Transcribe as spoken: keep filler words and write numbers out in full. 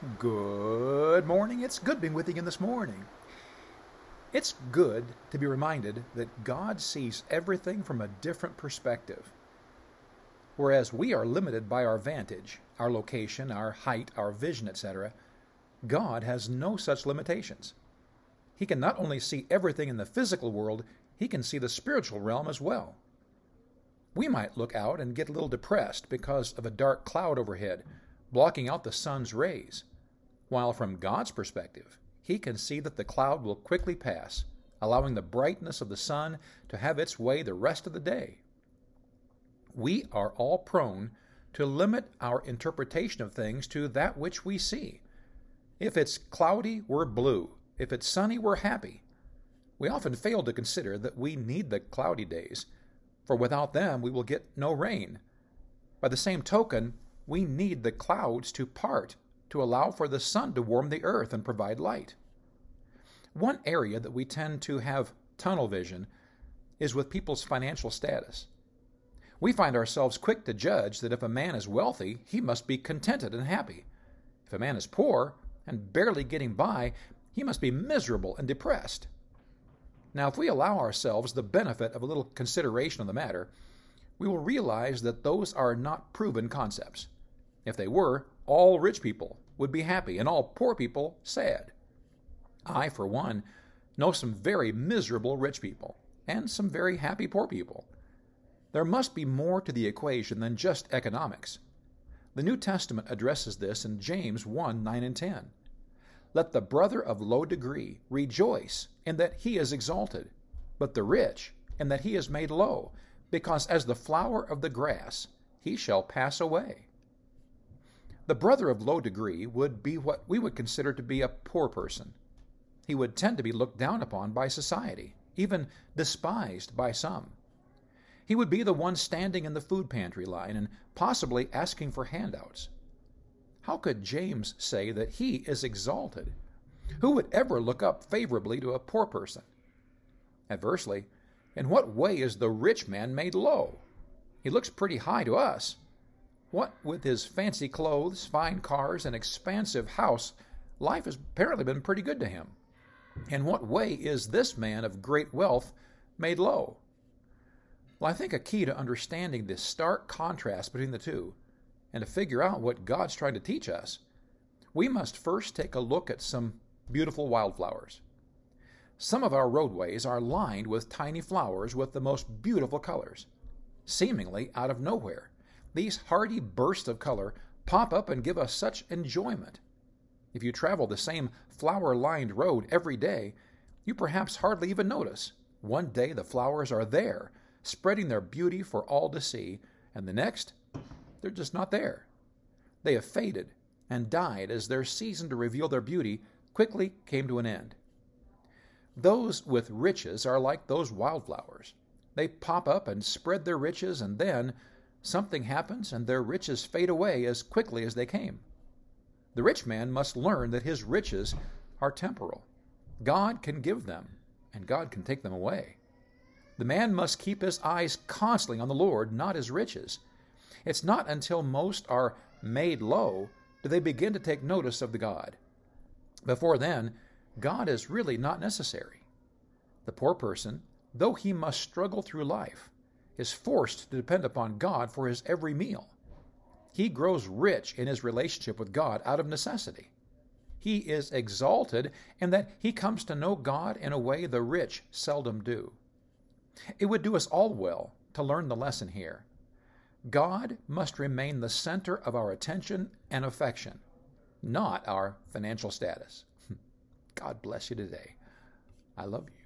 Good morning. It's good being with you again this morning. It's good to be reminded that God sees everything from a different perspective. Whereas we are limited by our vantage, our location, our height, our vision, et cetera, God has no such limitations. He can not only see everything in the physical world, He can see the spiritual realm as well. We might look out and get a little depressed because of a dark cloud overhead, blocking out the sun's rays, while from God's perspective, He can see that the cloud will quickly pass, allowing the brightness of the sun to have its way the rest of the day. We are all prone to limit our interpretation of things to that which we see. If it's cloudy, we're blue. If it's sunny, we're happy. We often fail to consider that we need the cloudy days, for without them we will get no rain. By the same token, we need the clouds to part to allow for the sun to warm the earth and provide light. One area that we tend to have tunnel vision is with people's financial status. We find ourselves quick to judge that if a man is wealthy, he must be contented and happy. If a man is poor and barely getting by, he must be miserable and depressed. Now, if we allow ourselves the benefit of a little consideration of the matter, we will realize that those are not proven concepts. If they were, all rich people would be happy and all poor people sad. I, for one, know some very miserable rich people and some very happy poor people. There must be more to the equation than just economics. The New Testament addresses this in James one, nine and ten. Let the brother of low degree rejoice in that he is exalted, but the rich in that he is made low, because as the flower of the grass he shall pass away. The brother of low degree would be what we would consider to be a poor person. He would tend to be looked down upon by society, even despised by some. He would be the one standing in the food pantry line and possibly asking for handouts. How could James say that he is exalted? Who would ever look up favorably to a poor person? Adversely, in what way is the rich man made low? He looks pretty high to us. What with his fancy clothes, fine cars, and expansive house, life has apparently been pretty good to him. In what way is this man of great wealth made low? Well, I think a key to understanding this stark contrast between the two, and to figure out what God's trying to teach us, we must first take a look at some beautiful wildflowers. Some of our roadways are lined with tiny flowers with the most beautiful colors. Seemingly out of nowhere, these hardy bursts of color pop up and give us such enjoyment. If you travel the same flower-lined road every day, you perhaps hardly even notice. One day the flowers are there, spreading their beauty for all to see, and the next, they're just not there. They have faded and died as their season to reveal their beauty quickly came to an end. Those with riches are like those wildflowers. They pop up and spread their riches, and then something happens and their riches fade away as quickly as they came. The rich man must learn that his riches are temporal. God can give them, and God can take them away. The man must keep his eyes constantly on the Lord, not his riches. It's not until most are made low do they begin to take notice of the God. Before then, God is really not necessary. The poor person, though he must struggle through life, is forced to depend upon God for his every meal. He grows rich in his relationship with God out of necessity. He is exalted in that he comes to know God in a way the rich seldom do. It would do us all well to learn the lesson here. God must remain the center of our attention and affection, not our financial status. God bless you today. I love you.